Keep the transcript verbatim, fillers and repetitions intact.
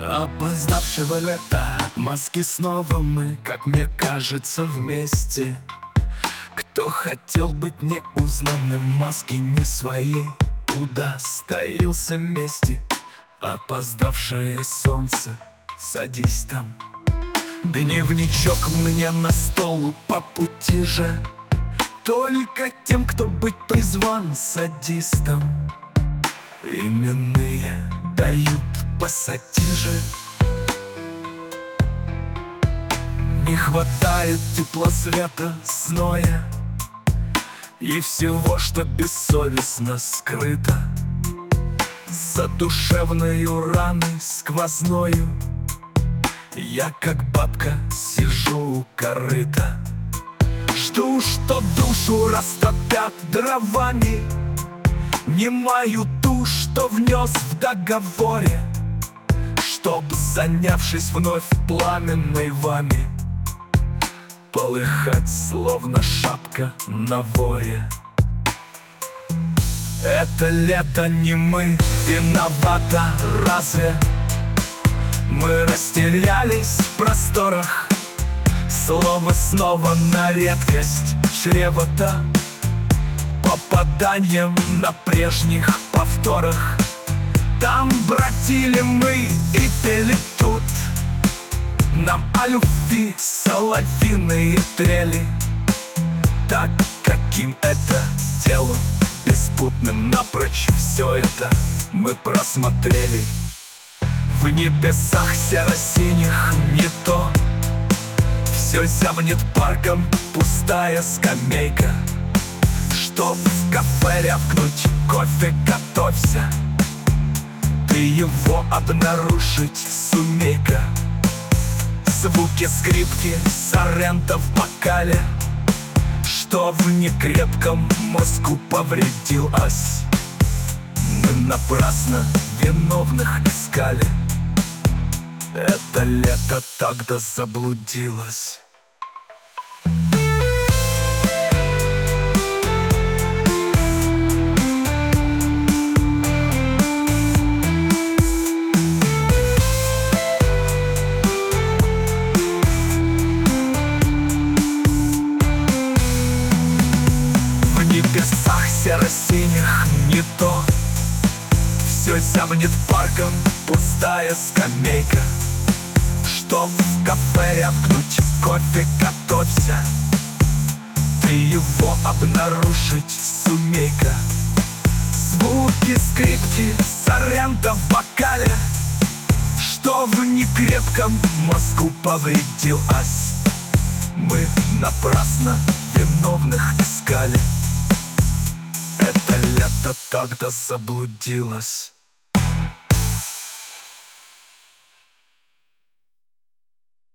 Опоздавшего лета маски снова мы, как мне кажется, вместе. Кто хотел быть неузнанным, маски не свои, удостоился мести. Опоздавшее солнце, садись там. Дневничок мне на стол по пути же. Только тем, кто быть призван садистом. Именные дают пассатижи. Не хватает тепла, света, зноя и всего, что бессовестно скрыто за душевною раной сквозною. Я, как бабка, сижу у корыта, жду, что душу растопят дровами, не мою ту, что внес в договоре, чтоб, занявшись вновь пламенной вами, полыхать, словно шапка на воре. Это лето не мы виноваты, разве? Мы растерялись в просторах, слово снова на редкость чревато попаданием на прежних повторах. Там бродили мы и пели тут нам о любви соловьиные трели. Так, каким это телом беспутным напрочь все это мы просмотрели. В небесах серо-синих не то, все зябнет парком пустая скамейка. Чтоб в кафе рявкнуть кофе, готовься, ты его обнаружить сумей-ка. Звуки скрипки соррента в бокале, что в некрепком мозгу повредилось. Мы напрасно виновных искали, это лето тогда заблудилось. В небесах серо-синих не то, все зябнет парком пустая скамейка. Чтоб в кафе рявкнуть кофе, готовься, ты его обнаружить сумей-ка. Звуки скрипки соррента в бокале, что в некрепком мозгу повредилось. Мы напрасно виновных искали, это лето тогда заблудилось.